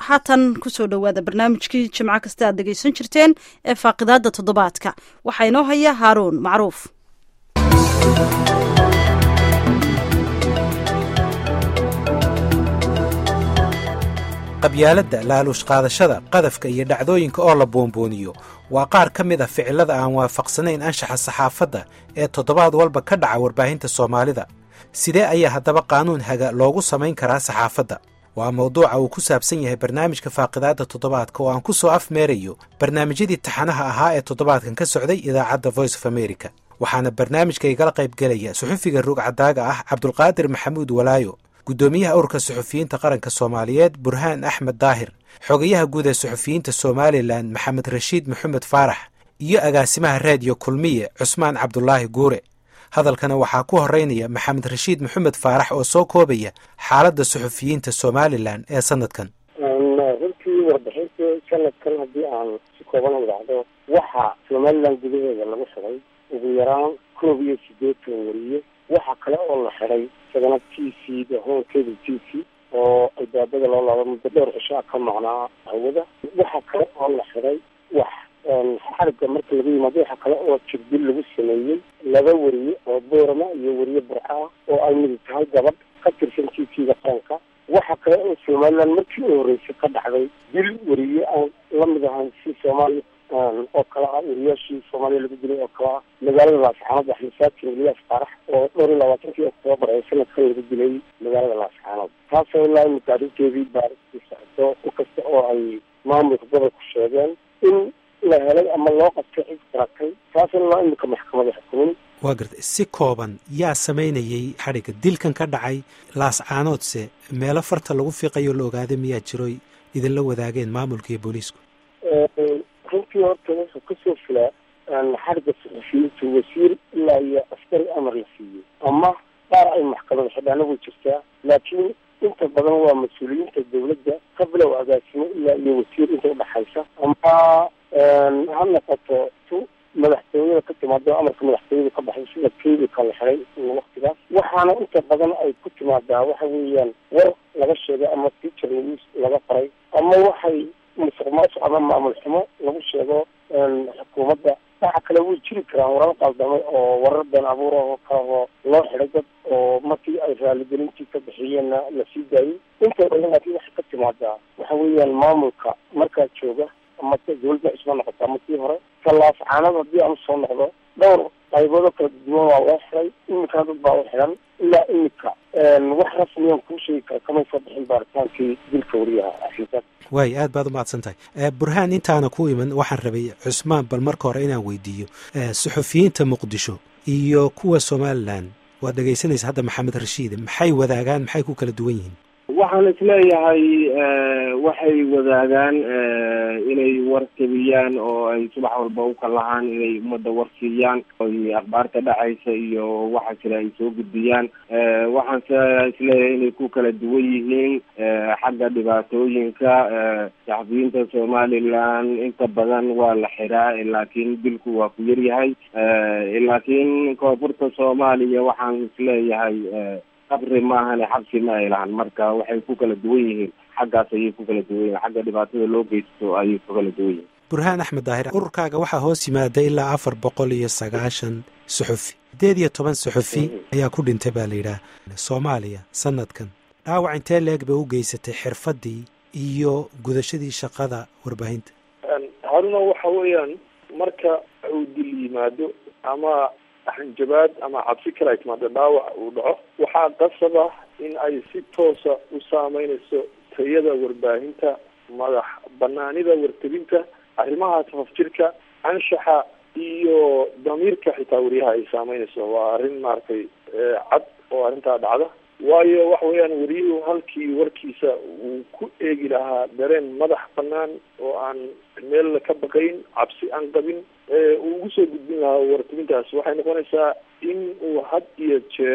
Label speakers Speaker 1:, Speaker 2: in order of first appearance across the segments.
Speaker 1: haatan kusoo dhowaada barnaamijkii jimco kasta aad dhegaysan jirteen ee faaqidaada toddobaadka waxaa inoo haya haaruun macruuf.
Speaker 2: qabyaaladda laaluush qaadashada qadafka iyo dhacdooyinka oo la boonbooniyo waa qaar ka mid a ficilada aan waafaqsanayn anshaxa saxaafadda ee toddobaad walba ka dhaca warbaahinta soomaalida. sidee ayaa haddaba qaanuun haga loogu samayn karaa saxaafadda? waa mawduuca uu ku saabsan yahay barnaamijka faaqidaadda toddobaadka oo aan ku soo afmeerayo barnaamijyadii taxanaha ahaa ee toddobaadkan ka socday idaacadda voice of america. waxaana barnaamijka igala qaybgelaya suxufiga ruugcadaaga ah cabdulqaadir maxamuud walaayo, guddoomiyaha ururka suxufiyiinta qaranka soomaaliyeed burhaan axmed daahir, xogayaha guud ee suxufiyiinta somalilan maxamed rashiid maxamed faarax, iyo agaasimaha raadiyo kulmiye cusmaan cabdulaahi guure. hadalkana waxaa ku horeynaya maxamed rashiid maxamed faarax oo soo koobaya xaaladda suxufiyiinta somalilan ee sanadkan.
Speaker 3: runtii warbixinta sanadkan haddii aan si kooban idhaahdo waxaa somalilan gudaheeda lagu xidhay ugu yaraan 180 wariye. waxaa kale oo la xidhay sagana t c da hoolkeeda t c oo albaabada loo laabo muddo dhowr cishaa ka maqnaa hawada. waxaa kale oo la xidhay xariga marka laga yimaado waxaa kale oo jirdil lagu sameeyey 2 wariye oo boorama iyo wariye burca oo ay mid tahay gabadh ka tirsan t c da qaranka. waxaa kale oo somalilan markii u horreysay ka dhacday dil wariye aan la mid ahayn si soomaaliya oo kale ah wariyaashii soomaaliya lagu dilay oo kale ah magaalada laascaanood axmed saakin ilyas faarax oo 22 Oktoobar ee sanadkan lagu dilay magaalada laascaanood. taasoo ilaa imika arrinteedii baaristii socdo inkasta oo ay maamulka gobolku sheegeen in la helay ama loo qabtay cid garatay. taasoo ilaa imika maxkamada xukumin.
Speaker 2: waa gartay, si kooban yaa samaynayay xadhigga dilkan ka dhacay laascaanoodse meelo farta lagu fiiqayo la ogaaday miyaa jiroy idinla wadaageen maamulka iyo booliisku?
Speaker 3: runtii horta wuxuu kasoo filaa xadhigga suxufiyiintu wasiir ilaa iyo askari amar la siiyey ama qaar ay maxkamada xidhaana way jirtaa, laakiin inta badan waa mas-uuliyiinta dawladda ka bilow agaasimo ilaa iyo wasiir inta udhaxaysa ama ha noqoto tu madaxtooyada ka timaado amarka madaxtooyada ka baxay sida keydika la xiray waktigaas. waxaana inta badan ay ku timaadaa waxa weeyaan war laga sheegay ama teacher news laga qoray ama waxay musuqmaasuq ama maamul xumo lagu sheego xukuumadda. waxa kale way jiri karaan warar qaldamay oo warar been abuur oo kale oo loo xiray dad oo markii ay raaligelintii ka bixiyeenna la sii daayey. inta badan laakiin waxay ka timaadaa waxa weeyaan maamulka markaa jooga ama dawladda isma noqota ama kii hore laascaanood haddii aan usoo noqdo dhowr qayboodoo kala duwan waa loo xiray. imikana dad baa u xiran ilaa imika wax rasmiyan kuu sheegi kara kamay soo bixin baaritaankii dilka wariyaha axintaas.
Speaker 2: waay, aad baad umahadsan tahay burhaan. intaana ku iman waxaan rabay cusmaan bal marka hore inaan weydiiyo suxufiyiinta muqdisho iyo kuwa somalilan waad dhegaysanaysa hadda maxamed rashiid, maxay wadaagaan, maxay ku kala duwan yihiin?
Speaker 4: waxaan isleeyahay waxay wadaagaan inay war tabiyaan oo ay subax walba u kalahaan inay ummadda war siiyaan oy akhbaarta dhacaysa iyo waxa jira ay soo gudbiyaan. waxaanse isleeyahay inay ku kala duwan yihiin xagga dhibaatooyinka. saxafiyiinta somalilan inta badan waa la xiraa laakiin dilku waa ku yaryahay. laakiin koonfurta soomaaliya waxaan isleeyahay qabri maahane xabsi ma ay lahan. marka waxay ku kala duwan yihiin xaggaas ayay ku kala duwan yihiin, xagga dhibaatada loo geysto ayay ku kala duwan yihiin.
Speaker 2: burhaan axmed daahir, ururkaaga waxaa hoos yimaada ilaa 490 suxufi. 18 suxufi ayaa ku dhintay baa la yidhaah soomaaliya sanadkan. dhaawac intee leeg bay u geysatay xirfadii iyo gudashadii shaqada warbaahinta?
Speaker 5: haruna waxa weeyaan marka uu dil yimaado ama hanjabaad ama cabsi kale ay timaado dhaawac uu dhaco, waxaa qasab ah in ay si toosa u saameynayso tayada warbaahinta, madax banaanida wartabinta, arrimaha tafafjirka, anshaxa iyo damiirka xitaa wariyaha ay saameynayso. waa arrin maaragtay cad oo arrintaa dhacda. waayo waxa weeyaan wariyuhu halkii warkiisa uu ku eegi lahaa dareen madax banaan oo aan meel ka baqayn, cabsi aan qabin, uu ugu soo gudbin lahaa wartabintaas, waxay noqonaysaa in uu had iyo jeer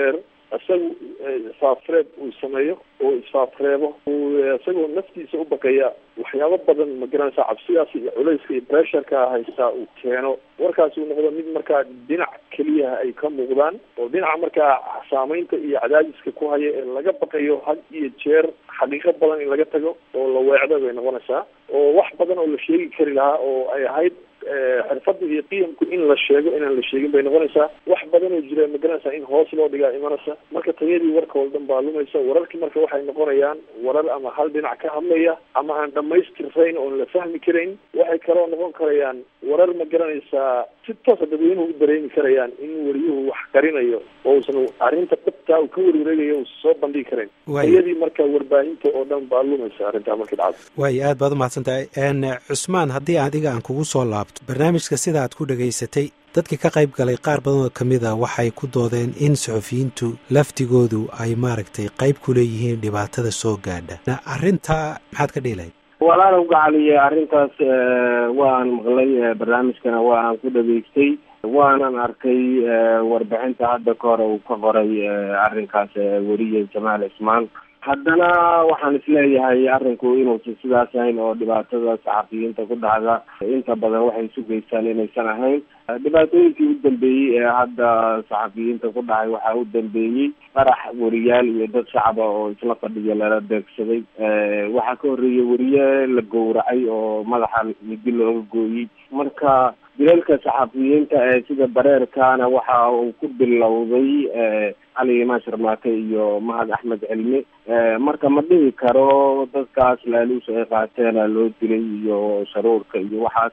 Speaker 5: isagu isfaafreeb uu sameeyo oo isfaafreebo isagoo naftiisa u baqaya waxyaabo badan ma garanaysaa cabsidaas iyo culayska iyo pressureka haystaa uu keeno warkaasi uu noqdo mid markaa dhinac keliyaha ay ka muuqdaan oo dhinaca markaa saameynta iyo cadaadiska ku haya ee laga baqayo had iyo jeer xaqiiqo badan in laga tago oo la weecdo bay noqonaysaa oo wax badan oo la sheegi kari lahaa oo ay ahayd xirfadda iyo qiyamku in la sheego inaan la sheegin bay noqonaysaa wax badan oo jira magaranaysaa in hoos loo dhigaa imanaysa marka tayadii warka oo dhan baa lumaysa wararkii marka waxay noqonayaan warar ama hal dhinac ka hadlaya ama aan dhamaystirnayn oon la fahmi karayn waxay kaloo noqon karayaan warar ma garanaysaa si toosa dadweynuhu u dareemi karayaan in wariyuhu wax qarinayo oo uusan arrinta dhabtaa uu ka warwareegayo uusan soo bandhigi karayn tayadii marka warbaahinta oo dhan baa lumaysa arrintaa markii dhacdo.
Speaker 2: waay aad baad umahadsan tahay cusmaan haddii adiga aan kugu soo laabto barnaamijka sida aad ku dhegaysatay dadkii ka qayb galay qaar badan oo kamid a waxay ku doodeen in suxufiyiintu laftigoodu ay maaragtay qayb ku leeyihiin dhibaatada soo gaadha arrintaa maxaad ka dhihi lahayd?
Speaker 4: walaalow gacaliye arrintaas waan maqlay barnaamijkana waan ku dhageystay waanan arkay warbixinta hadda ka hore uu ka qoray arrinkaas weriye jamaal cismaan haddana waxaan isleeyahay arrinku inuusan sidaas ahayn oo dhibaatada saxafiyiinta ku dhacda inta badan waxay isu geystaan inaysan ahayn dhibaatooyinkii u dambeeyey ee hadda saxafiyiinta ku dhacay waxaa u dambeeyey qarax weriyaal iyo dad shacaba oo isla fadhiya lala beegsaday waxaa ka horreeyay weriye la gowracay oo madaxa midi looga gooyey marka dilalka saxafiyiinta ee sida bareerkaana waxa uu ku bilowday cali imaan sharmaake iyo mahad axmed cilmi marka ma dhihi karo dadkaas laaluusha ay qaateena loo dilay iyo sharuurka iyo waxaas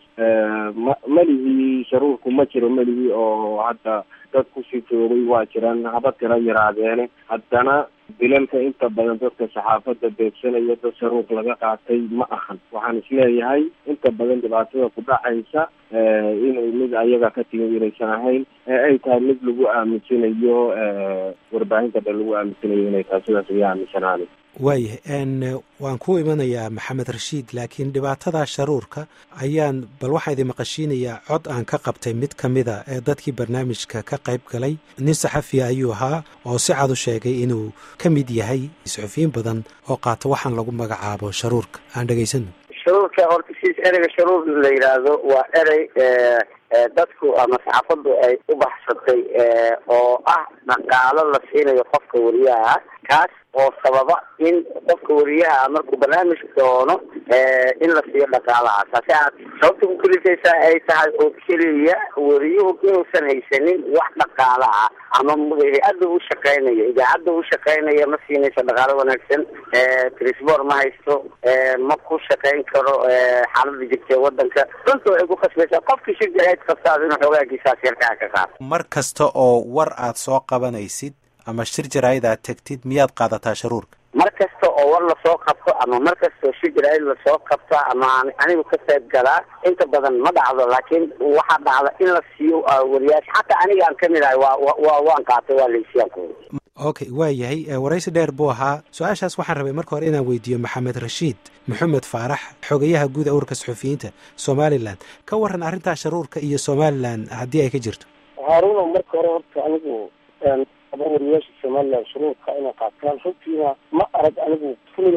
Speaker 4: melihii sharuurku ma jiro melihii oo hadda dad kusii joogay waa jiraan haba tira yaraadeene haddana dilalka inta badan dadka saxaafadda beegsanaya dad sharuur laga qaatay ma ahan waxaan isleeyahay inta badan dhibaatada ku dhacaysa inay mid ayaga ka timi inaysan ahayn ay tahay mid lagu aaminsanayo warbaahinta dhan lagu aaminsanayo inay tahay sidaas ay aaminsanaani.
Speaker 2: waayahay waan ku imanayaa maxamed rashiid laakiin dhibaatada sharuurka ayaan bal waxaa idin maqashiinayaa cod aan ka qabtay mid ka mida ee dadkii barnaamijka ka qayb galay nin saxafiya ayuu ahaa oo si cad u sheegay inuu ka mid yahay suxufiyiin badan oo qaata waxaan lagu magacaabo sharuurka aan dhegaysano.
Speaker 3: sharuurka horta siis ereyga sharuur la yidhaahdo waa erey dadku ama saxaafaddu ay u baxsatay oo ah dhaqaalo la siinayo qofka wariyaha kaas oo sababa in qofka wariyaha markuu barnaamij doono in la siiyo dhaqaalaha taasi aad sababta ku kalifaysaa ay tahay oo keliya wariyuhu inuusan haysanin wax dhaqaala ah ama hay-adda u shaqeynayo idaacadda u shaqeynaya ma siinayso dhaqaalo wanaagsan trisbor ma haysto ma ku shaqeyn karo xaalada jirta wadanka runta waxay ku khasbaysaa qofkii shirjaaid qabtaa inuu xogaagiisaas yarkaa ka qaado.
Speaker 2: mar kasta oo war aad soo qabanaysid ama shir jaraa'id aad tegtid miyaad qaadataa sharuurka?
Speaker 3: mar kasta oo war lasoo qabto ama mar kasta oo shir jaraa'id lasoo qabto ama anigu ka qayb galaa inta badan ma dhacdo laakiin waxaa dhacda in la siiyo wariyaasha xataa aniga aan kamid ahay waan qaatay waa laysiiyaan ku.
Speaker 2: okay waa yahay waraysi dheer buu ahaa su-aashaas waxaan rabay marka hore inaan weydiiyo maxamed rashiid maxamed faarax xogayaha guud ururka suxufiyiinta somalilan ka waran arrintaa sharuurka iyo somalilan haddii ay ka jirto.
Speaker 3: haaruno marka hore horta anigu wariyaasha somalilan shuruurka inay qaataan runtiina ma arag anigu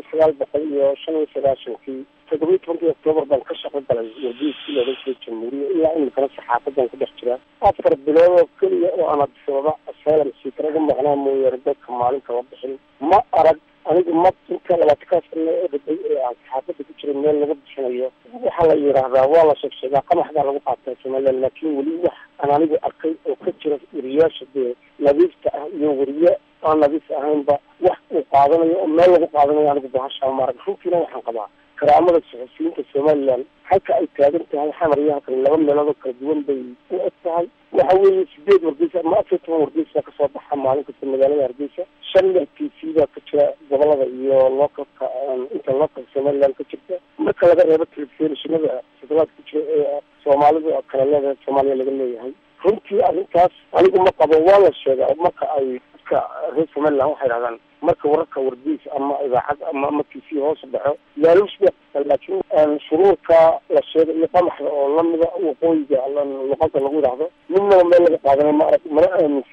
Speaker 3: 1995 7 October baan ka shaqo galay wargeyskii looga soo jamhuuriya ilaa imikana saxaafadan ku dhex jira 4 bilood oo keliya oo aan sababa asylum seeker uga maqnaa mooye dadka maalinta la bixin ma arag anigu ma inta labaadkaas ee aan saxaafada ku jiray meel lagu bixinayo waxaa la yidhaahdaa waa la sheegsheegaa qamaxdaa lagu qaataa somalilan laakiin weli wax aan anigu arkay oo ka jira wariyaasha dee nadiifta ah iyo wariye aan nadiif ahaynba wax uu qaadanayo oo meel lagu qaadanayo anigu bahashaa maarag runtiina waxaan qabaa karaamada suxufiyiinta somalilan halka ay taagan tahay xamaryaha kale laba meelood oo kala duwan bay u eg tahay waxa weeye 8 wargeys ama 10 wargeys ka soo baxa maalin kasta magaalada Hargeysa 5 TV baa ka jira gobolada iyo localka inta local somalilan ka jirta marka laga reebo telefishinada sidoo ku jira ee Soomaalida kala leedahay Soomaaliya laga leeyahay runtii arrintaas anigu ma qabo waa la sheegay marka ay dadka reer Somalilan waxay yiraahdaan marka wararka wargeys ama idaacad ama TV hoos dhaco laaluushba laakiin shuruurka la sheegay iyo qamaxda oo lamida waqooyiga luqadda lagu yiraahdo midna meel laga qaadanay ma arag mana aaminsanin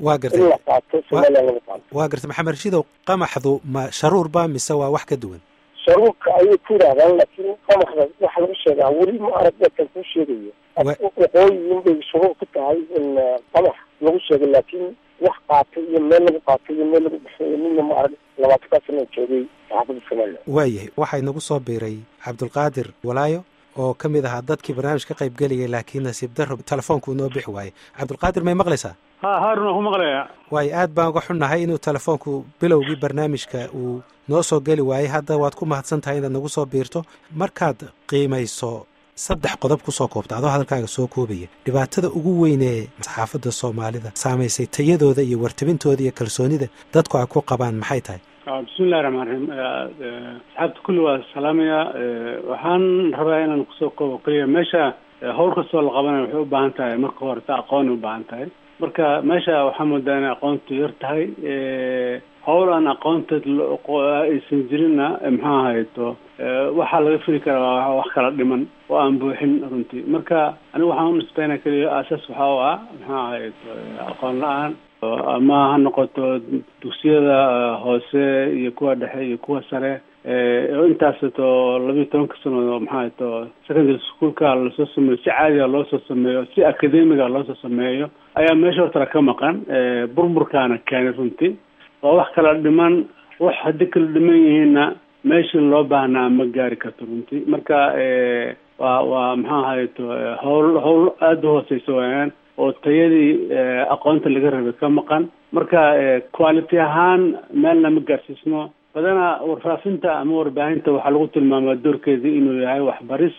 Speaker 2: waa gartay
Speaker 3: in la qaato Soomaaliya lagu qaato.
Speaker 2: waa gartay maxamed rashiidow qamaxdu ma sharuur ba mise waa wax ka duwan
Speaker 3: sharuurka ayay ku yidhahdaan laakiin qamaxda waxa lagu sheegaa weli ma arag dadkan ku sheegayo waqooyiin bay shuruur ku tahay in qamax lagu sheego laakiin wax qaatay iyo meel lagu qaatay iyo meel lagu bixiyo midna ma arag 20 sano joogay saxaafadda Soomaaliya.
Speaker 2: waayahay waxaa inagu soo biiray cabdulqaadir walaayo oo ka mid ahaa dadkii barnaamij ka qayb gelayay laakiin nasiib darro telefoonku inoo bixi waayey. cabdulqaadir may maqlaysaa?
Speaker 6: haarun waan ku maqlayaa.
Speaker 2: waayo aad baan uga xunnahay inuu telefoonku bilowgii barnaamijka uu noo soo geli waayey. hadda waad ku mahadsan tahay inaad nagu soo biirto. markaad qiimayso 3 qodob kusoo koobta adoo hadalkaaga soo koobaya dhibaatada ugu weyn ee saxaafadda Soomaalida saamaysay tayadooda iyo wartabintooda iyo kalsoonida dadku ay ku qabaan maxay tahay?
Speaker 6: bismillahi rahmaani rahiim. saxaabta kulli waa salaamaya. waxaan rabaa inaan kusoo koobo kaliya meesha howl kastoo la qabanayo waxay u baahan tahay marka hore aqoon u baahan tahay. marka meesha waxaa moodaa inay aqoontu yar tahay. howl aan aqoonta aysan jirinna maxaa ahayto waxaa laga fili karaa wax kala dhiman oo aan buuxin runtii. marka anigu waxaan u nisbeynaa keliya aasaas waxaa u ah maxaa ahayto aqoon la-aan ama ha noqoto dugsiyada hoose iyo kuwa dhexe iyo kuwa sare intaasto 12 sano maxaa to secondary schoolka lasoo sameeyo si caadiga loo soo sameeyo si academiga loo soo sameeyo ayaa meesha horta ka maqan. burburkaana keenay runtii waa wax kala dhiman. wax haddii kala dhiman yihiinna meeshii loo baahnaa ma gaari karto runtii. marka waa maxaa ahayto howl aada u hooseysa waayaan oo tayadii aqoonta laga rabay ka maqan. marka quality ahaan meelna ma gaarsiisno. badanaa warfaafinta ama warbaahinta waxaa lagu tilmaamaa doorkeedii inuu yahay waxbaris,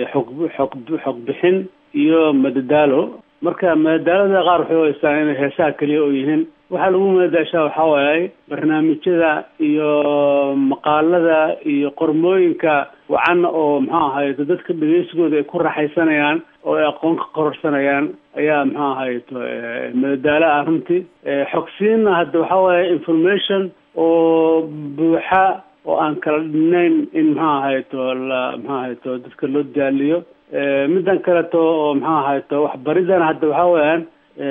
Speaker 6: xog bixin iyo madadaalo. marka madadaalada qaar waxay haystaan inay heesaha keliya oo yihiin. waxaa lagu madadaashaa waxaa waaye barnaamijyada iyo maqaalada iyo qormooyinka wacan oo maxaa ahayto dadka dhegeysigooda ay ku raaxaysanayaan oo ay aqoon ka kororsanayaan ayaa maxaa ahayto madadaalo ah runtii. xogsiinna hadda waxaa waaye information oo buuxa oo aan kala dhinayn in maxaa ahayto dadka loo daaliyo. midan kaleto oo maxaa ahayto waxbaridana hadda waxaa weeyaan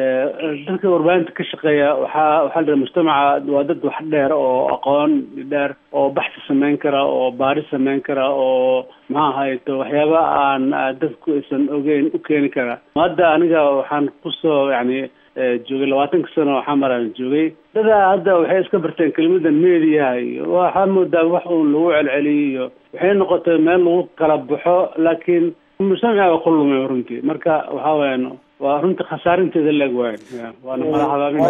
Speaker 6: dadka warbaahinta ka shaqeeya waxaa la mujtamaca waa dad wax dheer oo aqoon dheer oo baxsi samayn kara oo baaris samayn kara oo maxaa ahayto waxyaaba aan dadku aysan ogeyn u keeni kara. hadda aniga waxaan kusoo yani joogay 20 sano waxaa maraan joogay. dada hadda waxay iska barteen kelmadan meediyaha iyo waxaa moodaa wax uun lagu celceliyo waxay noqotay meel lagu kala baxo laakiin mujtamaca waa kulumay runtii. marka waxaa weeyaan waa runtii khasaarinteeda leeg waayn waana madaxda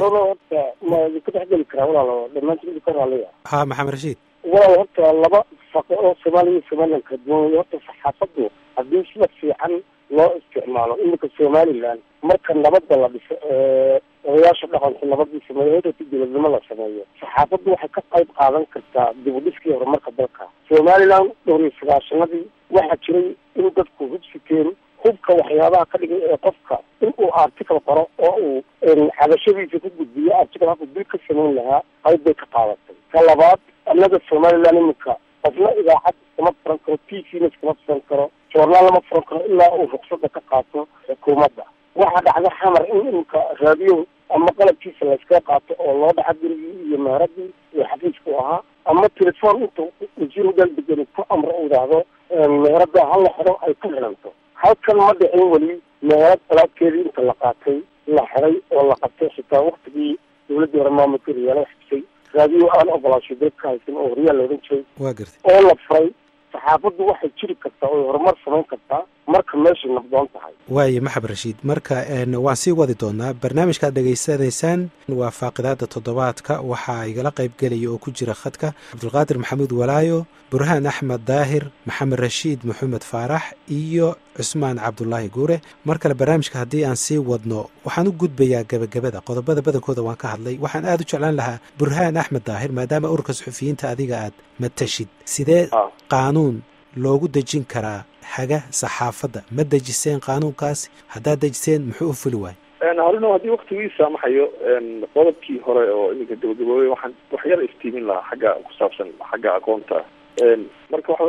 Speaker 3: ma ku taxgeli karaa walaalo dhamaantii ka raaliya.
Speaker 2: maxamed rashiid
Speaker 3: walaal horta laba faqo oo Soomaaliya ka duwan horta saxaafaddu haddii si fiican loo isticmaalo iminka Somaliland marka nabadda la dhiso odayaasha dhaqanka nabadii sameeyay dowladnimo la sameeyo saxaafaddu waxay ka qayb qaadan kartaa dib u dhiskii horumarka dalka. Somaliland dhowr-iyo-sagaashanadii waxaa jiray in dadku hubsiteen hubka waxyaabaha ka dhigay ee qofka inuu article qoro oo uu xabashadiisa ku gudbiyo article bil ka samayn lahaa qayb bay ka qaadatay. ka labaad annaga Somaliland iminka qofna idaacad kama furan karo, TV-na kama furan karo, joornaal lama furan karo ilaa uu ruqsadda ka qaato xukuumadda. waxaa dhacda xamar in iminka raadiyo ama qalabkiisa la iska qaato oo loo dhaca gurigii iyo meheradii iyo xafiisku ahaa ama telefoon intuu wasiiru dalbigani ku amro uu yidhaahdo meherada ha la xidho ay ka xiranto. halkan ma dhicin weli meherad alaabkeedii inta la qaatay la xiray oo la qabtay xitaa waktigii dowladda hore maamulka riyaala xibsay raadiyo aan ogolaasho dalka haysan oo horyaal la odhan jiray oo la furay. saxaafaddu waxay jiri kartaa oo horumar samayn kartaa marka meesha nabdoon tahay.
Speaker 2: waaye maxamed rashiid marka waan sii wadi doonaa barnaamijkaad dhegaysanaysaan waa faaqidaada toddobaadka. waxaa igala qayb gelaya oo ku jira khadka cabdulqaadir maxamuud walaayo, burhaan axmed daahir, maxamed rashiid maxamed faarax iyo cusmaan cabdulaahi guure. mar kale barnaamijka haddii aan sii wadno waxaan u gudbayaa gebagabada. qodobada badankooda waan ka hadlay. waxaan aada u jeclaan lahaa burhaan axmed daahir maadaama ururka suxufiyiinta adiga aad matashid sidee qaanuun loogu dejin karaa haga saxaafadda? ma dejiseen qaanuunkaasi? haddaad dejiseen muxuu u fuli waay?
Speaker 5: harino haddii waktigii saamaxayo qodobkii hore oo iminka gabagaboobay waxaan wax yar iftiimin lahaa xagga ku saabsan xagga aqoonta. marka waxa weeyaan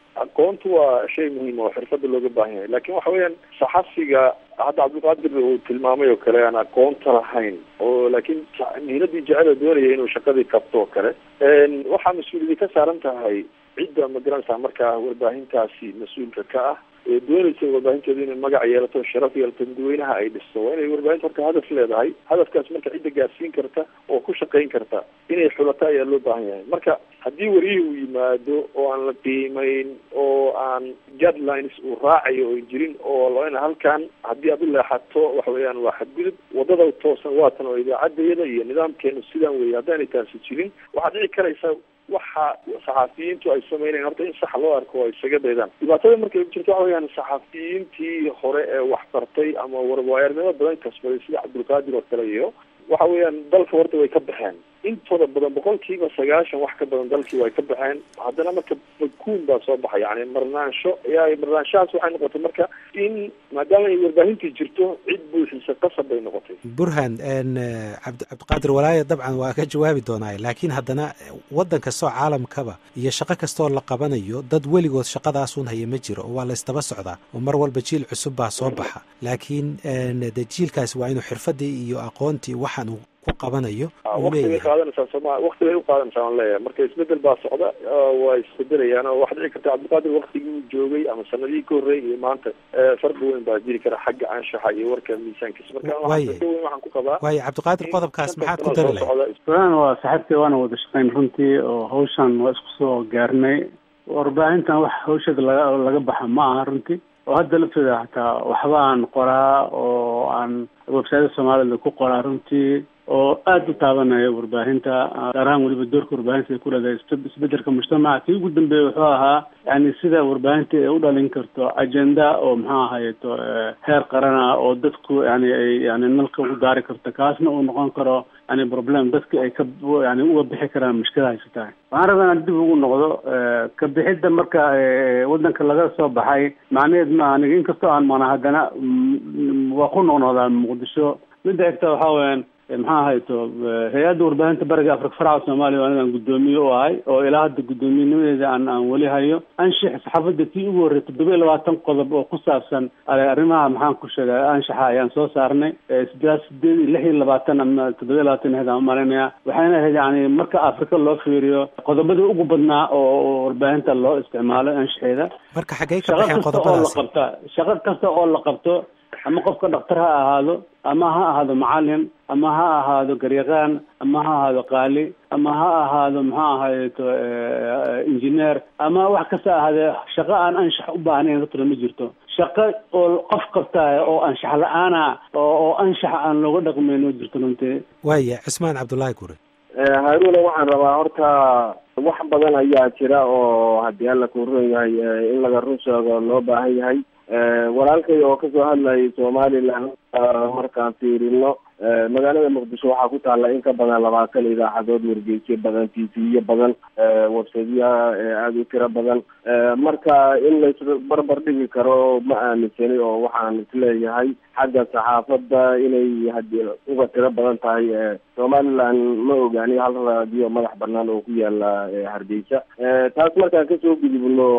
Speaker 5: aqoontu waa shay muhiim oo xirfada looga baahan yahay, laakiin waxa weeyaan saxafiga hadda cabdilqaadir uu tilmaamay oo kale aan aqoonta lahayn oo laakiin mihnadii jecel doonaya inuu shaqadii qabto oo kale waxaa mas-uuliyadi ka saaran tahay cidda magaranaysa markaa warbaahintaasi mas-uulka ka ah ee doonaysa warbaahinteedu inay magac yeelato sharaf yeelato dadweynaha ay dhisto. waa inay warbaahinta horta hadaf leedahay, hadafkaas marka cidda gaarsiin karta oo ku shaqayn karta inay xulato ayaa loo baahan yahay. marka haddii wariyihii uu yimaado oo aan la qiimeyn oo aan guidelines uu raacayo oo jirin oo laina halkan haddii aad u leexato waxa weeyaan waa xadgudub, wadada toosan waatan oo idaacadayada iyo nidaamkeenu sidaan weeye haddaanay taasi jirin waxaad dhici karaysa waxa saxafiyiintu ay sameynayaan horta in sax loo arko ay isaga daydaan. dhibaatada markay jirto waxa weeyaan saxafiyiintii hore ee wax bartay ama warwaayarnimo badan kasbaday sida cabdilqaadir oo kale iyo waxa weeyaan dalka horta way ka baxeen intooda badan 90% wax ka badan dalkii way ka baxeen. haddana marka bakuun baa soo baxay yani marnaansho marnaanshahaas waxay noqotay marka in maadaama ay warbaahintii jirto cid buuxisa qasab bay noqotay.
Speaker 2: burhan cabdiqaadir walaaya dabcan waa ka jawaabi doonaa, laakiin haddana waddan kastoo caalamkaba iyo shaqo kastoo la qabanayo dad weligood shaqadaasun haya ma jiro oo waa la istaba socdaa oo mar walba jiil cusub baa soo baxa, laakiin de jiilkaasi waa inuu xirfadii iyo aqoontii waxaan uu ku qabanayo
Speaker 5: waqtigay qaadanaysaa sooma waqtigay u qaadanaysaa aan leeyahay. marka isbedel baa socda waa isbedelayaan oo waxaa dhici karta cabdilqaadir waqtigii uu joogay ama sanadihii ka horreeyay iyo maanta farqi weyn baa jiri kara xagga anshaxa iyo warka miisaankiisa. marka waxaan ku qabaa
Speaker 2: waayo cabdiqaadir qodobkaas maxaad ku dari lahayd?
Speaker 6: fulaan waa saaxiibkay waana wada shaqayn runtii oo hawshan waa isku soo gaarnay. warbaahintan wax hawsheeda laga baxa ma aha runtii oo hadda lafteeda hataa waxba aan qoraa oo aan website soomaalida ku qoraa runtii oo aada u taabanaya warbaahinta gaar ahaan weliba doorka warbaahinta ay ku leedahay isbedelka mujtamaca. kii ugu dambeeya wuxuu ahaa yani sida warbaahinta ay u dhalin karto agenda oo maxaa ahayeto heer qarana oo dadku yani ay yani nalka u gaari karto, kaasna uu noqon karo yani problem dadki ay ka yani uga bixi karaan mushkilada haysatahay. waxaan rabaa inaan dib ugu noqdo ka bixidda marka wadanka laga soo baxay macnaheed ma aniga inkastoo aan maqna haddana waa ku noqnoqdaa muqdisho. midda xigta waxaa weyaan maxaa ahayto hay-adda warbaahinta bariga afrika faraca soomaaliya anigaan guddoomiye u ahay oo ilaa hadda guddoomiyennimadeeda aan weli hayo. anshax saxaafadda kii ugu horrey 27 qodob oo ku saabsan arrimaha maxaan ku sheegay anshaxa ayaan soo saarnay 26 ama 27 heed aan marinaya. waxayna ahayd yani marka afrika loo fiiriyo qodobada ugu badnaa oo warbaahinta loo isticmaalo anshaxeeda.
Speaker 2: marka xaggay ka baxeen qodobadaas?
Speaker 6: shaqo kasta oo la qabto ama qofka dhaktar ha ahaado ama ha ahaado macalin ama ha ahaado garyaqaan ama ha ahaado qaali ama ha ahaado maxaa ahayeto engineer ama wax kasta ahaadee shaqo aan anshax u baahnayn horta ma jirto. shaqo oo qof qabtaa oo anshax la-aana oo anshax aan looga dhaqmayn oo jirto runtii.
Speaker 2: waaya cismaan cabdullaahi gure.
Speaker 4: haaruna waxaan rabaa horta wax badan ayaa jira oo haddii alla ku run yahay in laga run sheego loo baahan yahay. walaalkay oo kasoo hadlayay somaliland markaan fiirino magaalada muqdisho waxaa ku taalla in ka badan 20 idaacadood, wargeysyo badan, tv-yo badan, websiteyaha aada u tiro badan. marka in laisbarbar dhigi karo ma aaminsani oo waxaan isleeyahay xagga saxaafadda inay hadii uga tiro badan tahay. somaliland ma ogaani hal raadiyo madax banaan oo ku yaala hargeysa. taas markaan kasoo gudubno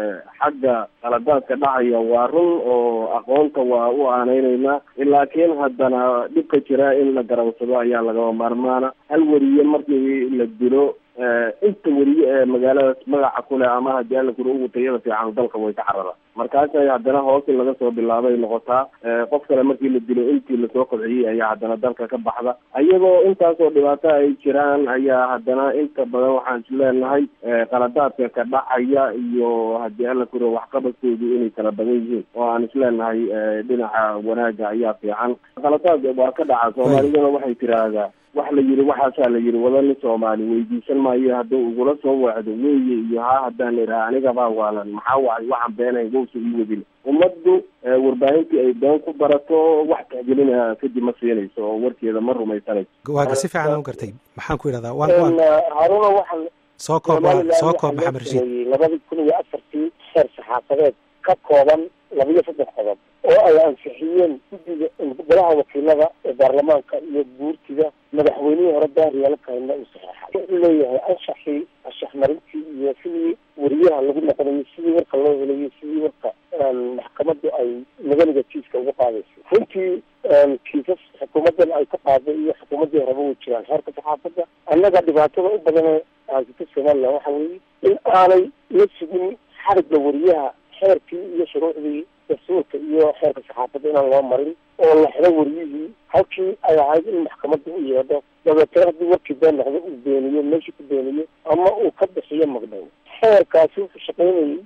Speaker 4: xagga qaladaadka dhacaya waa run oo aqoonta waa u aaneyneynaa, laakiin haddana dhibka jira in la garawsado ayaa lagaba maarmaana. hal weriye markii la dilo inta weriye ee magaaladaas magaca kuleh ama haddii alla kura ugu tayada fiican dalka way ka carara. markaasay haddana hoos in laga soo bilaabay noqotaa. qof kale markii la dilo intii lasoo kobciyey ayaa haddana dalka ka baxda. iyagoo intaasoo dhibaato ay jiraan ayaa haddana inta badan waxaan isleenahay qaladaadka ka dhacaya iyo haddii alla kura waxqabadkoodu inay kala badan yihiin oo aan isleenahay dhinaca wanaaga ayaa fiican. qaladaad waa ka dhaca. soomaaliduna waxay tiraahdaa wax la yiri waxaasaa la yiri wadani soomaali weydiisan maayo hadduu ugula soo wacdo weeye iyo haa haddaan idhaha anigabaa waalan maxaa wacay waxaan beenay gowsa ii wadin. ummaddu warbaahintii ay been ku barato wax tixgelina kadib ma siinayso oo warkeeda ma rumaysanayso.
Speaker 2: waaga si fiican u gartay. maxaan ku idhahdaa
Speaker 3: haruna waxaan
Speaker 2: soo koob maxamed rashiid
Speaker 3: 2004 xeer saxaafadeed ka kooban 23 qodob oo ay ansixiyeen guddiga golaha wakiilada ee baarlamaanka iyo guurtida madaxweynihii hore daahriyaala kahayna uu saxeexay. wuxuu leeyahay anshax marintii iyo sidii wariyaha lagu noqday sidii loo helayo sidii marka maxkamaddu ay madaniga kiiska uga qaadayso. runtii kiisas xukuumaddan ay ka qaaday iyo xukuumaddii horeba way jiraan xeerka saxaafadda. annaga dhibaatada u badane haysata somalilan waxa weeye in aanay la sugin xarigga wariyaha xeerkii iyo shuruucdii dastuurka iyo xeerka saxaafadda inaan loo marin oo la xiro wariyihii halkii ay ahayd in maxkamadda u yeedho dabeetana haddii warkii been noqdo uu beeniyo meeshii ku beeniyo ama uu ka bixiyo magdhow. xeerkaasi wuxuu shaqaynayay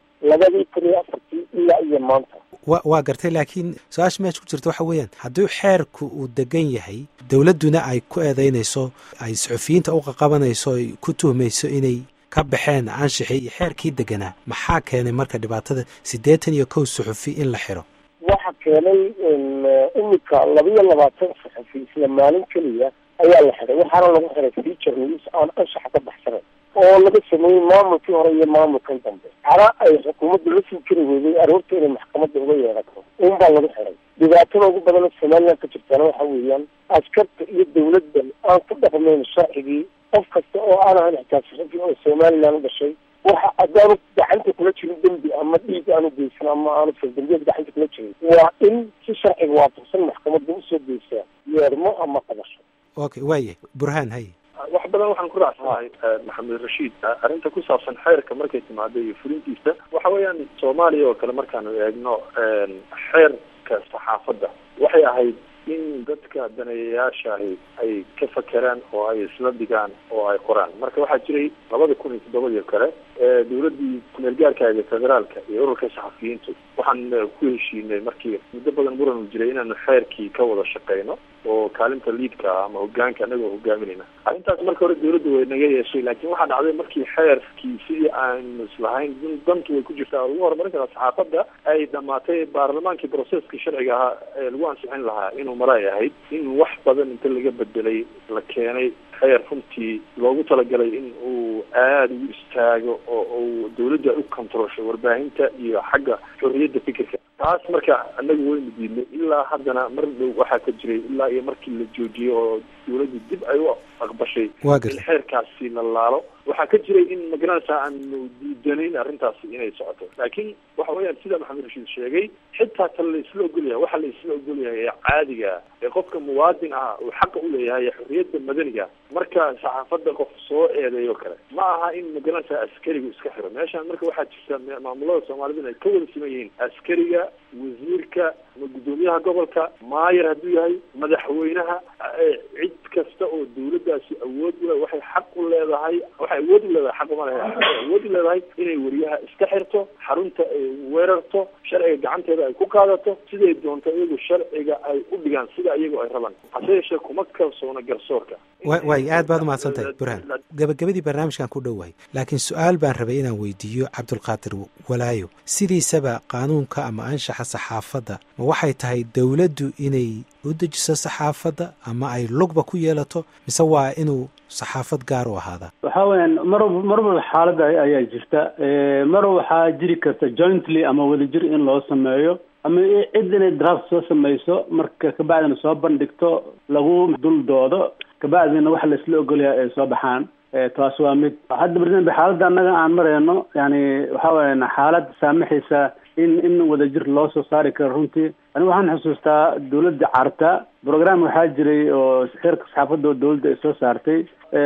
Speaker 3: 2004 ilaa iyo maanta.
Speaker 2: waa gartay, laakiin su-aasha meesha ku jirta waxa weeyaan haddii xeerku uu degan yahay dowladduna ay ku eedeynayso ay suxufiyiinta u qaqabanayso ay ku tuhmayso inay ka baxeen anshaxii iyo xeerkii deganaa, maxaa keenay marka dhibaatada 81 suxufi in la xiro?
Speaker 3: waxa keenay imika 22 suxufi isla maalin keliya ayaa la xiray. waxaana lagu xiray feature news aan anshaxa ka baxsanayn oo laga sameeyey maamulkii hore iyo maamulkan dambe. cara ay xukuumadda la sii kari weyday aroorta inay maxkamadda uga yeerato unbaa lagu xiray. dhibaatada ugu badan oo somalilan ka jirtaana waxa weeyaan askarta iyo dawladdan aan ku dhaqmayn sharcigii. qof kasta oo aan ahayn xitaa suxufi oo somalilan u dhashay waxa haddaanu gacanta kula jirin dembi ama dhiig aanu geysan ama aanu firdambiyeed gacanta kula jirin waa in si sharciga waafaqsan maxkamadda usoo geysaa yeermo ama qabasho.
Speaker 2: okay, waaye burhaan haye.
Speaker 5: wax badan waxaan ku raacsanahay maxamed rashiid arrinta ku saabsan xeerka markay timaado iyo fulintiisa. waxa weeyaan soomaaliya oo kale markaanu eegno xeerka saxaafadda waxay ahayd in dadka daneeyayaashaahi ay ka fakeraan oo ay isla dhigaan oo ay qoraan. marka waxaa jiray 2007 kale dawladdii kumeel gaarkaaga federaalka iyo ururka saxafiyiintu waxaan ku heshiinay markii muddo badan muran uu jiray inaanu xeerkii ka wada shaqeyno oo kaalinta liidka ama hogaanka anagoo hogaaminayna. arrintaas marka hore dawladdu way naga yeeshay, laakiin waxaa dhacday markii xeerkii sidii aanu islahayn dantu way ku jirtaa lagu horumarin karaa saxaafadda ay dhamaatay baarlamaankii processkii sharciga ahaa ee lagu ansixin lahaa inuu maray ahayd in wax badan inta laga bedelay la keenay xeer runtii loogu talagalay in uu aada ugu istaago oo uu dawladda u controlsho warbaahinta iyo xagga xorriyadda fikirka. taas marka anagu waynu diidnay ilaa haddana mar dhow waxaa ka jiray ilaa iyo markii la joojiyey oo dawladdu dib ay u aqbashay in xeerkaasi la laalo. waxaa ka jiray in magaranaysa aanu diidanayn arrintaasi inay socoto, laakiin waxa weeyaan sida maxamed rashiid sheegay xitaa tan la isla ogolyahay waxa la isla ogolyahay ee caadiga ee qofka muwaadin ah uu xaqa u leeyahay xorriyadda madaniga. marka saxaafadda qof soo eedeeyo kale ma aha in magaranaysa askarigu iska xiro. meeshaan marka waxaa jirta maamulada soomaalida ay ka wada siman yihiin askariga, wasiirka, gudoomiyaha gobolka, maayar hadduu yahay, madaxweynaha, cid kasta oo dawladdaasi awood u leh waxay xaq u leedahay awood u leedahay xaq uma leedahay awood u leedahay inay wariyaha iska xirto, xarunta ay weerarto, sharciga gacanteeda ay ku qaadato siday doonto iyagu sharciga ay u dhigaan sida iyagu ay rabaan. hase yeeshee kuma kalsoona garsoorka.
Speaker 2: way aad baad umahadsantahay burhaan. gabagabadii barnaamijkan ku dhowahay, laakiin su-aal baan rabay inaan weydiiyo cabdulqaadir walaayo. sidiisaba qaanuunka ama anshaxa saxaafadda ma waxay tahay dawladdu inay u dejiso saxaafadda ama ay lugba ku yeelato, mise waa inuu saxaafad gaar u ahaada?
Speaker 6: waxaa weyaan marwalba xaaladda ayaa jirta. mar waxaa jiri karta jointly ama wadajir in loo sameeyo ama cid inay draft soo samayso marka kabacdina soo bandhigto lagu dul doodo kabacdina waxa la isla ogolyahay ay soo baxaan. taas waa mid. hadda barnaamij xaaladda annaga aan marayno yani waxaa weyaan xaalad saamaxaysa in wadajir loo soo saari karo. runtii aniga waxaan xusuustaa dawladda carta program waxaa jiray oo xeerka saxaafadda oo dawladda ay soo saartay.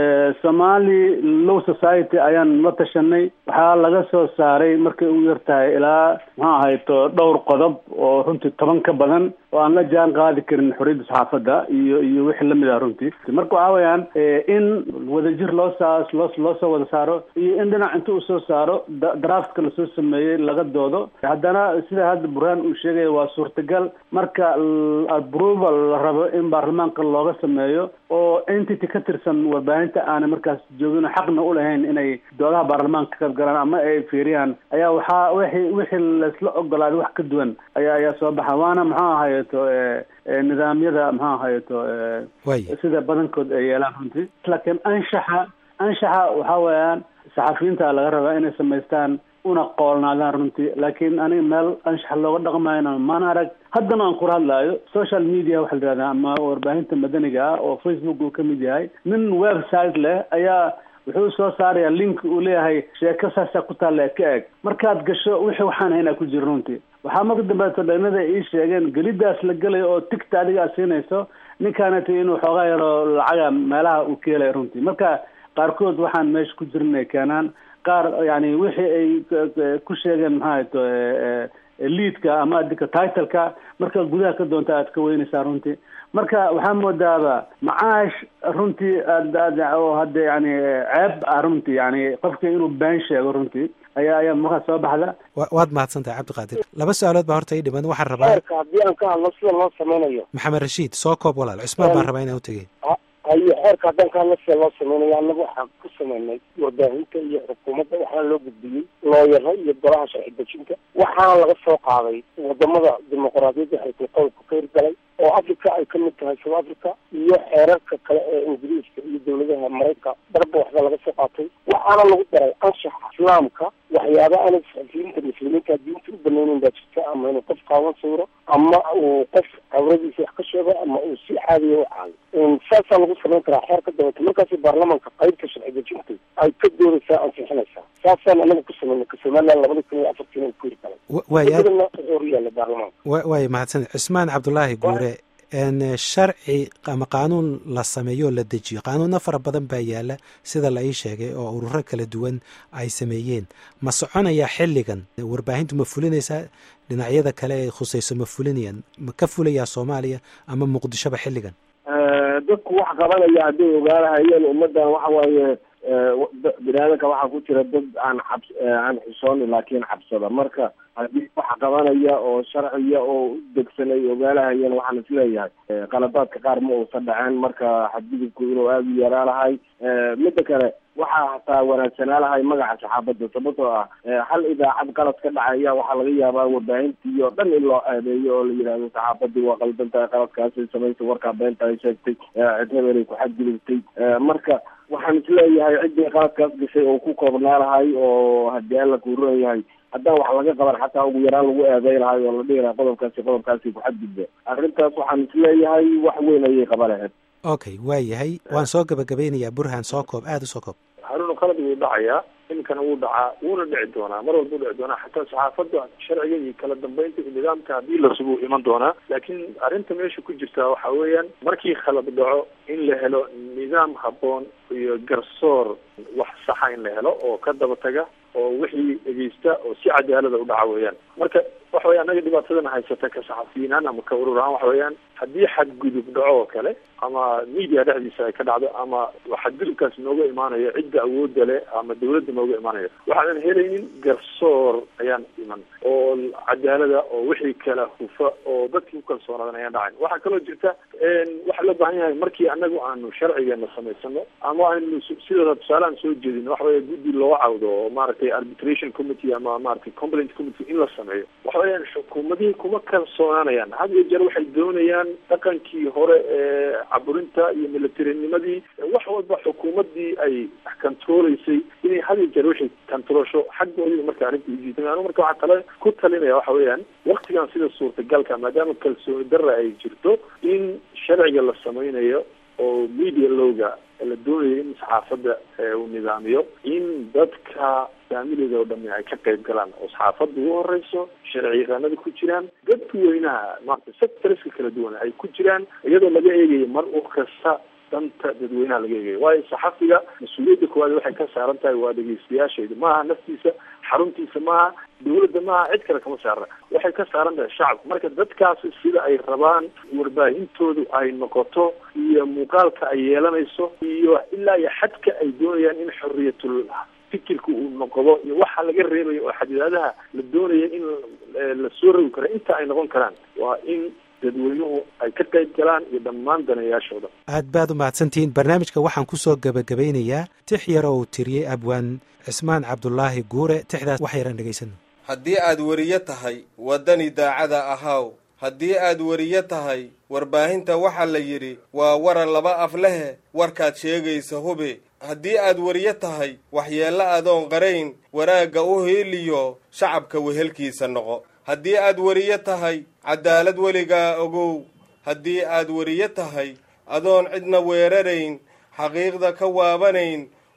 Speaker 6: Somali Law Society ayaan la tashanay. waxaa laga soo saaray markay ugu yartahay ilaa maxaa ahayto dhowr qodob oo runtii 10 ka badan oo aan la jaan qaadi karin xorriyadda saxaafadda iyo wixii lamid ah runtii. marka waxaa weeyaan in wadajir loo soo wada saaro iyo in dhinac inta uu soo saaro draftka la soo sameeyey laga doodo. haddana sida hadda burhaan uu sheegaya waa suurtagal marka approval la rabo in baarlamaanka looga sameeyo oo entity ka tirsan warbaahinta aanay markaas joogin xaqna u lahayn inay doodaha baarlamaanka ka galaan ama ay fiiriyaan ayaa waxaa wixii la isla ogolaaday wax ka duwan ayaa soo baxa. waana maxaa ahayeeto nidaamyada maxaa ahayeeto sida badankood ay yeelaan runtii. laakiin anshaxa waxaa weeyaan saxafiyiinta laga rabaa inay samaystaan una qoolnaadaan runtii. laakiin aniga meel anshax looga dhaqmayna maana arag. haddana aan kula hadlaayo social media waxa la yidhahdaa ama warbaahinta madaniga ah oo Facebook uu ka mid yahay. nin website leh ayaa wuxuu soo saarayaa link uu leeyahay sheeko saasaa ku taalla ka eeg markaad gasho wixii waxaan haynaa ku jira runtii waxaa marka dambeeto dhalinada ii sheegeen gelidaas la gelayo oo tigta adigaa siinayso ninkaanat inuu xoogaa yaro lacaga meelaha uu ka helay runtii marka qaarkood waxaan meesha ku jirin ay keenaan qaar yani wixii ay ku sheegeen maxaato liidka ama adika titleka marka gudaha ka doonta aad ka weynaysaa runtii marka waxaa moodaaba macaash runtii oo hadda yani ceeb ah runtii yani qofka inuu been sheego runtii ayaa markaa soo baxda.
Speaker 2: waad mahadsantahay cabdiqaadir. laba su-aalood baa horta ii dhiman waxaan rabaa
Speaker 3: xeerka haddii aan ka hadlo sida loo samaynayo.
Speaker 2: maxamed rashiid soo koob walaal cusmaan baan rabaa inaan utagey.
Speaker 3: hayo xeerka haddaan ka hadlo sida loo samaynayo annaga waxaan ku samaynay warbaahinta iyo xukuumadda waxaana loo gudbiyey looyaro iyo golaha sharci dejinta waxaana laga soo qaaday wadamada dimuqraadiyadda xilkul qowlka ka hirgalay oo africa ay ka mid tahay south africa iyo xeerarka kale ee ingiriiska iyo dawladaha maraykanka darba waxba laga soo qaatay waxaana lagu daray anshaxa islaamka waxyaaba aanay saxafiyiinta muslimiinta diinta u banaynin baa jirta ama inuu qof qaawan sawiro ama uu qof cawradiisa wax ka sheego ama uu si caadiya u caayo saasaa lagu samayn karaa xeerka dabata markaasi baarlamaanka qaybta sharci dejinta ay ka doodaysaa ansixinaysaa saasaan anaga ku samaynay ka somaliland 2004 ku hirgalay yaala baarlamaanka
Speaker 2: waay mahadsan cismaan cabdullaahi guure sharci ama qaanuun la sameeyo la dejiyo qaanuunna fara badan baa yaala sida la ii sheegay oo ururo kala duwan ay sameeyeen ma soconayaa xilligan warbaahintu ma fulinaysaa dhinacyada kale ee khusayso ma fulinayaan ma ka fulayaa soomaaliya ama muqdishoba xilligan
Speaker 4: dadku wax qabanaya hadday ogaanahayeen ummaddan waxa waaye biniaadanka waxaa ku jira dad aan xishooni laakiin cabsada marka haddii waxa qabanaya oo sharciya oo degsan ay ogaanahayeen waxaan isleeyahay qaladaadka qaar ma uusan dhaceen marka xadgudubku inuu aada u yaraa lahay midda kale waxaa hataa wanaagsanaa lahay magaca saxaabadda sababtoo ah hal idaacad qalad ka dhacaya waxaa laga yaabaa warbaahintii oo dhan in loo aadeeyo oo la yidhahdo saxaabadii waa qaldan tahay qaladkaasay samaysay warkaa beenta ay sheegtay cidnaba inay ku xadgudubtay marka waxaan isleeyahay ciddii qaladkaas gashay oo ku koobnaa lahay oo haddii alla kuuran yahay haddaan wax laga qaban xataa ugu yaraan lagu eeday lahay oo la dhihi lahaa qodobkaasi ku xadgudba arrintaas waxaan isleeyahay wax weyn ayay qaban lahayd.
Speaker 2: okay waa yahay waan soo gabagabeynayaa burhaan soo koob aada u soo koob.
Speaker 5: haruna qalad wuu dhacayaa iminkana wuu dhacaa wuuna dhici doonaa mar walba u dhici doonaa xataa saxaafadda sharciga iyo kala dambeynta iyo nidaamka haddii la sugu iman doonaa laakiin arrinta meesha ku jirta waxa weeyaan markii khalad dhaco in la helo nidaam habboon iyo garsoor wax saxa in la helo oo ka daba taga oo wixii dhegeysta oo si cadaalada u dhaca weeyaan marka waxa weya anaga dhibaatadana haysata ka saxafiyiinaan ama ka urur ahaan waxa weeyaan haddii xadgudub dhaco oo kale ama media dhexdiisa ay ka dhacdo ama xadgudubkaas nooga imaanayo cidda awoodda leh ama dawladda nooga imaanayo waxaanan helaynin garsoor ayaan iman oo cadaalada oo wixii kala hufa oo dadkii ku kalsoonaadan ayaan dhacayn waxaa kaloo jirta waxaa loo baahan yahay markii anagu aanu sharcigeena samaysano ama aynu sidooda tusaale aan soo jeedin waxa weya guddi loo cawdo oo maaragtay arbitration committee ama maaragtay complaint committee in la sameeyo waxa weeyaan xukuumadihii kuma kalsoonaanayaan had iyo jeer waxay doonayaan dhaqankii hore ee caburinta iyo militariinimadii wax walba xukuumaddii ay controlaysay inay had iyo jeer waxay controlsho xaggoodii marka arrinta ujiitay anu marka waxaa tale ku talinaya waxa weeyaan waktigan sida suurtagalka maadaama kalsooni darra ay jirto in sharciga la samaynayo oo media lowga la doonayo in saxaafadda uu nidaamiyo in dadka faamilida oo dhami ay ka qayb galaan oo saxaafadda ugu horeyso sharci yaqaanada ku jiraan dadka weynaha maarata sectorska kala duwan ay ku jiraan iyadoo laga eegayo mar u kasta danta dadweynaha laga eegayo waayo saxafiga mas-uuliyadda koowaad waxay ka saaran tahay waa dhegeystayaasheeda maaha naftiisa xaruntiisa maaha dawladda maaha cid kale kama saarna waxay ka saaran tahay shacabka marka dadkaasi sida ay rabaan warbaahintoodu ay noqoto iyo muuqaalka ay yeelanayso iyo ilaa iyo xadka ay doonayaan in xorriyatul fikirka uu noqdo iyo waxa laga reebayo oo xadidaadaha la doonaya in la soo rogi karo inta ay noqon karaan waa in dadweynuhu ay ka qayb galaan iyo dhammaan danayaashooda.
Speaker 2: aad baad u mahadsantihiin barnaamijka waxaan kusoo gabagabeynayaa tix yar oo uu tiriyey abwaan cismaan cabdullaahi guure tixdaas wax yaraan dhegaysano.
Speaker 7: haddii aad weriye tahay waddani daacada ahaaw haddii aad weriye tahay warbaahinta waxaa la yidhi waa waran laba af lehe warkaad sheegaysa hube haddii aad weriye tahay waxyeello adoon qarayn wanaagga u hiiliyo shacabka wehelkiisa noqo haddii aad weriye tahay cadaalad weligaa ogow haddii aad weriye tahay adoon cidna weerarayn xaqiiqda ka waabanayn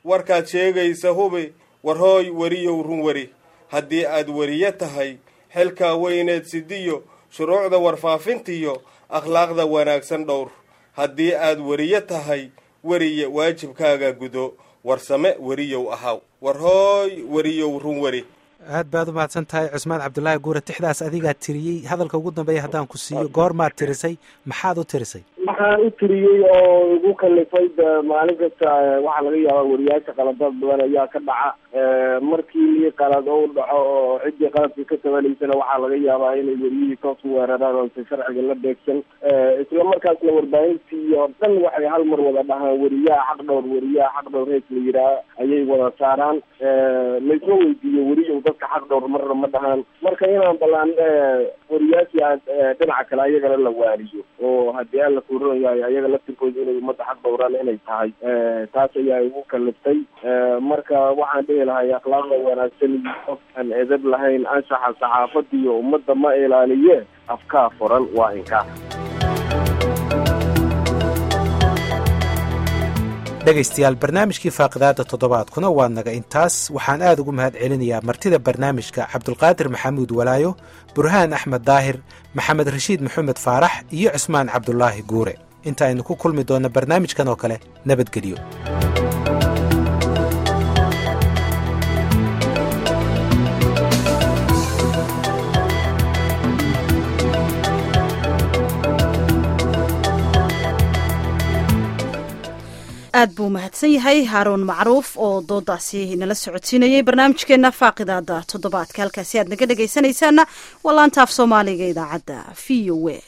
Speaker 7: warkaad sheegaysa hubi war hooy weriyow run weri haddii aad weriye tahay xilkaa weyneed sidiyo shuruucda warfaafintiyo akhlaaqda wanaagsan dhowr haddii aad weriye tahay weriye waajibkaaga gudo warsame weriyow ahaw war hooy weriyow run weri
Speaker 2: aad baad u mahadsan tahay cusmaan cabdulaahi guure tixdaas adigaa tiriyey hadalka ugu dambeeya haddaan ku siiyo goormaad tirisay maxaad u tirisay
Speaker 4: waxaan u tiriyey oo igu kalifay maalin kasta waxaa laga yaabaa weriyaasha qaladaad badan ayaa ka dhaca markii qalad u dhaco oo ciddii qaladka ka tabanaysana waxaa laga yaabaa inay weriyihii toos u weeraraan oose sharciga la beegsan isla markaasna warbaahintii oo dhan waxay hal mar wada dhahaan weriyaha xaq dhowr rees la yidhaah ayay wada saaraan laysma weydiiyo weriyow dadka xaq dhowr marna ma dhahaan marka inaan ballaan weriyaashii aan dhinaca kale ayagana la waariyo oo haddii aan la kuuran yahay ayaga laftirkooda inay ummadda xaq dhowraan inay tahay taas ayaa igu kaliftay marka waxaan dhihi lahay akhlaaqda wanaagsan iyo qof aan edab lahayn anshaxa saxaafadda iyo ummadda ma ilaaliye afkaa furan waa inkaa
Speaker 2: dhegaystayaal barnaamijkii faaqidaada toddobaadkuna waa naga intaas waxaan aad ugu mahad celinayaa martida barnaamijka cabdulqaadir maxamuud walaayo burhaan axmed daahir maxamed rashiid maxamed faarax iyo cusmaan cabdulaahi guure inta aynu ku kulmi doonno barnaamijkan oo kale nabadgelyo
Speaker 1: aad buu mahadsan yahay haaruun macruuf oo doodaasi nala socodsiinayay barnaamijkeena faaqidaada toddobaadka halkaasi aad naga dhegaysanaysaana waa laanta af soomaaliga idaacadda v o a